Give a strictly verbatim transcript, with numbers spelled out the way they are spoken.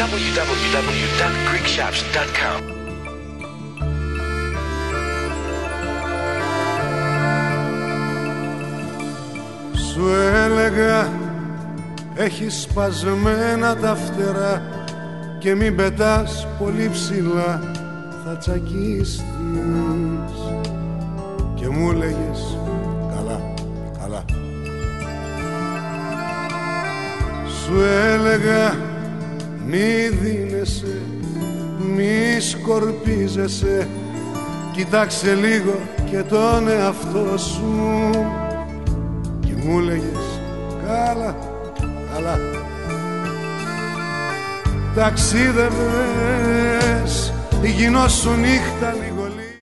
double-u double-u double-u dot greek shops dot com. Σου έλεγα έχεις σπασμένα τα φτερά και μην πετάς πολύ ψηλά, θα τσακίστης. Και μου έλεγες καλά, καλά. Σου έλεγα μη δίνεσαι, μη σκορπίζεσαι, κοιτάξε λίγο και τον εαυτό σου. Και μου έλεγες καλά, καλά. Ταξίδευες, γινώσου νύχτα λίγο